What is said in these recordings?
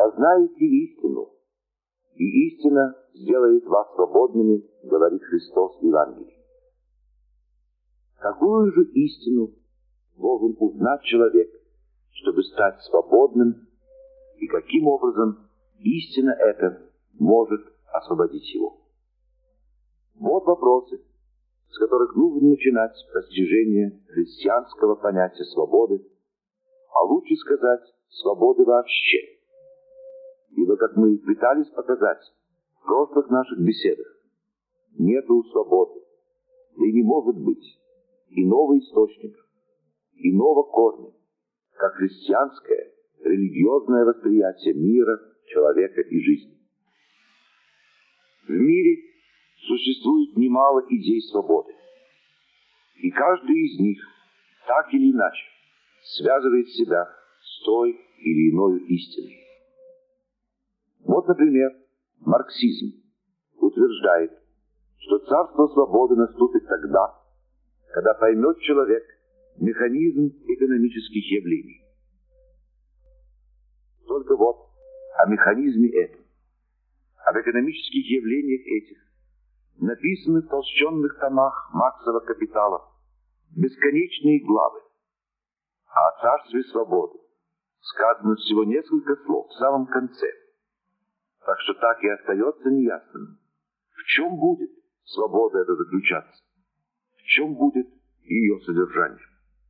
Познаете истину, и истина сделает вас свободными, говорит Христос в Евангелии. Какую же истину должен узнать человек, чтобы стать свободным, и каким образом истина эта может освободить его? Вот вопросы, с которых нужно начинать постижение христианского понятия свободы, а лучше сказать, свободы вообще. Ибо, как мы пытались показать в прошлых наших беседах, нету свободы, да и не может быть иного источника, иного корня, как христианское религиозное восприятие мира, человека и жизни. В мире существует немало идей свободы, и каждый из них так или иначе связывает себя с той или иной истиной. Вот, например, марксизм утверждает, что царство свободы наступит тогда, когда поймет человек механизм экономических явлений. Только вот о механизме этом, об экономических явлениях этих, написаны в толщенных томах Марксова «Капитала» бесконечные главы, а о царстве свободы сказано всего несколько слов в самом конце. Так что так и остается неясным, в чем будет свобода эта заключаться, в чем будет ее содержание.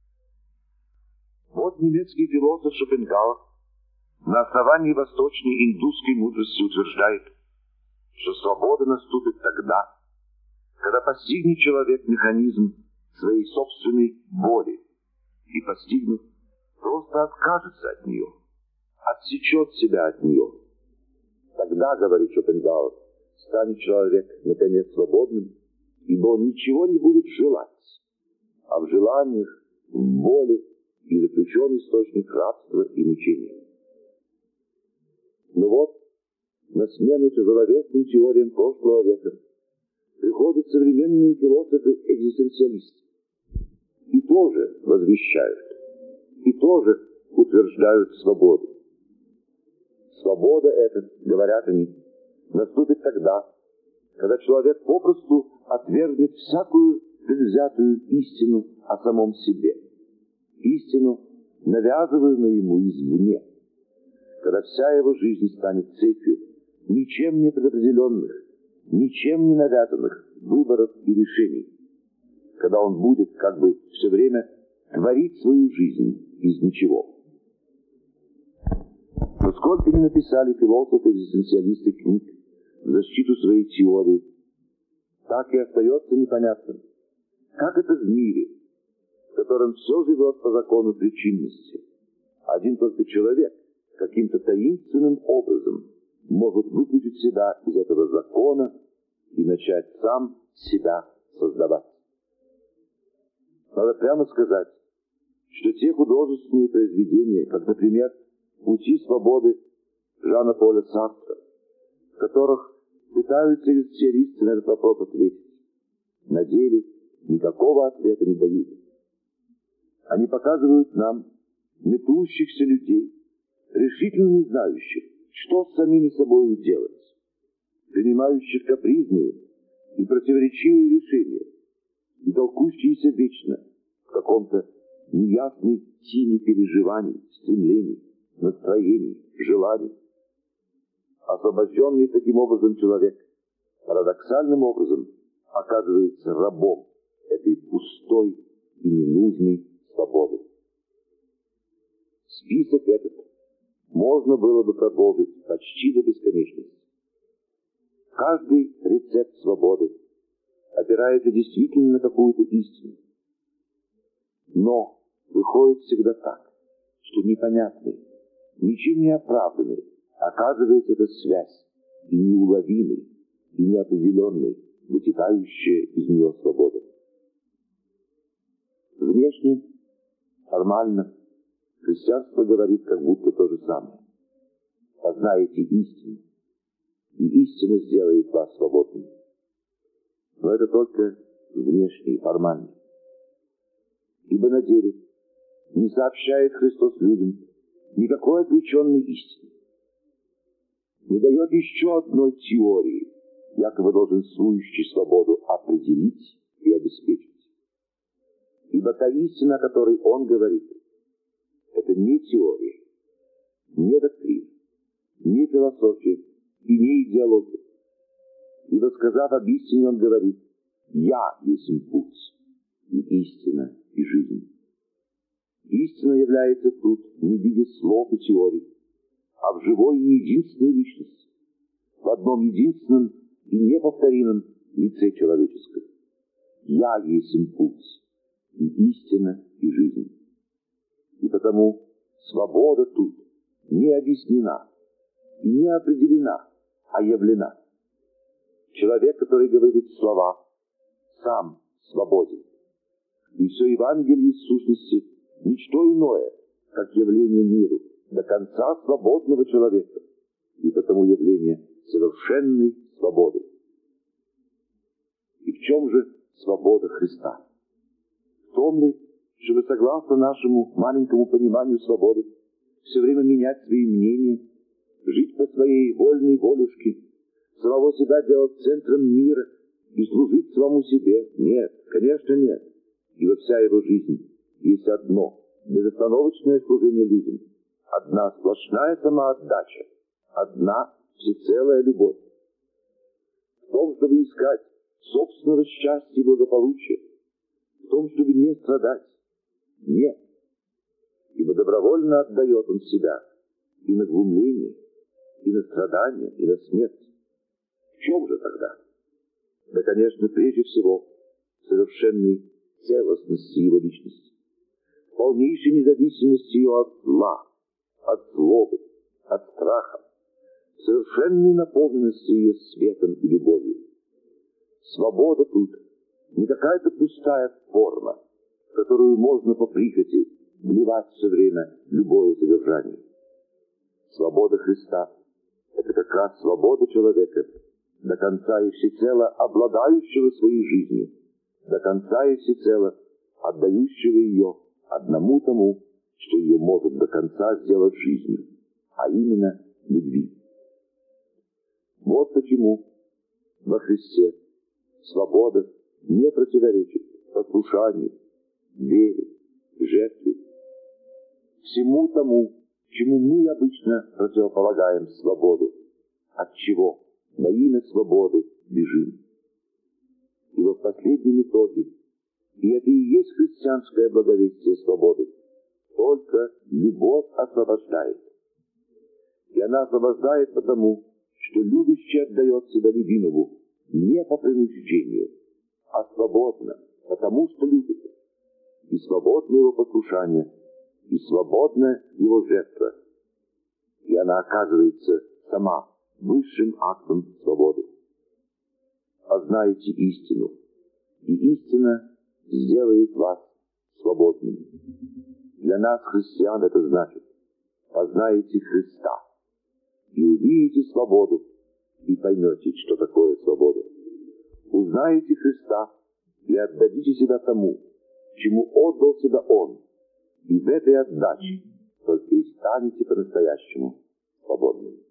Вот немецкий философ Шопенгауэр на основании восточной индусской мудрости утверждает, что свобода наступит тогда, когда постигнет человек механизм своей собственной воли и, постигнув, просто откажется от нее, отсечет себя от нее. Тогда, говорит Шопенгауэр, станет человек, наконец, свободным, ибо он ничего не будет желать, а в желаниях, в воле и заключен источник рабства и мучения. Но вот, на смену тяжеловесным теориям прошлого века приходят современные философы-экзистенциалисты и тоже возвещают, и тоже утверждают свободу. Свобода эта, говорят они, наступит тогда, когда человек попросту отвергнет всякую предвзятую истину о самом себе, истину, навязываемую ему извне, когда вся его жизнь станет цепью ничем не предопределенных, ничем не навязанных выборов и решений, когда он будет как бы все время творить свою жизнь из ничего. Но сколько ни написали философы-экзистенциалисты книг в защиту своей теории, так и остается непонятным, как это в мире, в котором все живет по закону причинности, один только человек каким-то таинственным образом может выключить себя из этого закона и начать сам себя создавать. Надо прямо сказать, что те художественные произведения, как, например, «Пути свободы» Жана Поля Сартра, в которых пытаются экзистенциалисты на этот вопрос ответить, на деле никакого ответа не дают. Они показывают нам метущихся людей, решительно не знающих, что с самими собой делать, принимающих капризные и противоречивые решения и толкущиеся вечно в каком-то неясной тени переживаний, стремлений, настроений, желаний. Освобожденный таким образом человек парадоксальным образом оказывается рабом этой пустой и ненужной свободы. Список этот можно было бы продолжить почти до бесконечности. Каждый рецепт свободы опирается действительно на какую-то истину. Но выходит всегда так, что непонятный, ничем не оправданный оказывается эта связь, и неуловимый, и неопределенный, вытекающая из нее свобода. Внешне, формально, христианство говорит как будто то же самое. Познаете истину, и истина сделает вас свободными. Но это только внешне и формально. Ибо на деле не сообщает Христос людям никакой отвлеченной истины. не дает еще одной теории, якобы долженствующей свободу определить и обеспечить. Ибо та истина, о которой он говорит, это не теория, не доктрина, не философия и не идеология. Ибо, сказав об истине, он говорит: «Я есть путь, и истина, и жизнь». Истина является тут не в виде слов и теорий, а в живой и единственной личности, в одном единственном и неповторимом лице человеческом. «Я есть путь, и истина, и жизнь». И потому свобода тут не объяснена и не определена, а явлена. Человек, который говорит слова, сам свободен. И все Евангелие в сущности ничто иное, как явление миру, до конца свободного человека, и потому явление совершенной свободы. И в чем же свобода Христа? В том ли, чтобы, согласно нашему маленькому пониманию свободы, все время менять свои мнения, жить по своей вольной волюшке, самого себя делать центром мира и служить самому себе? Нет, конечно, нет. Ибо вся его жизнь есть одно безостановочное служение людям, одна сплошная самоотдача, одна всецелая любовь. В том, чтобы искать собственного счастья и благополучия, в том, чтобы не страдать, нет. Ибо добровольно отдает он себя и на глумление, и на страдания, и на смерть. В чем же тогда? Да, конечно, прежде всего, в совершенной целостности его личности, в полнейшей независимости ее от зла, от злобы, от страха, в совершенной наполненности ее светом и любовью. Свобода тут не какая-то пустая форма, в которую можно по прихоти вливать все время любое содержание. Свобода Христа — это как раз свобода человека, до конца и всецело обладающего своей жизнью, до конца и всецело отдающего ее одному тому, что ее может до конца сделать жизнью, а именно любви. Вот почему во Христе свобода не противоречит послушанию, вере, жертве, всему тому, чему мы обычно противополагаем свободу, от чего во имя свободы бежим. Ибо в последнем итоге, и это и есть христианское благовестие свободы, только любовь освобождает. И она освобождает потому, что любящий отдает себя любимому не по принуждению, а свободно, потому что любит. И свободно его послушание, и свободна его жертва. И она оказывается сама высшим актом свободы. Познайте истину, и истина сделает вас свободными. Для нас, христиан, это значит: познаете Христа, и увидите свободу, и поймете, что такое свобода. Узнаете Христа, и отдадите себя тому, чему отдал себя Он, и в этой отдаче только и станете по-настоящему свободными.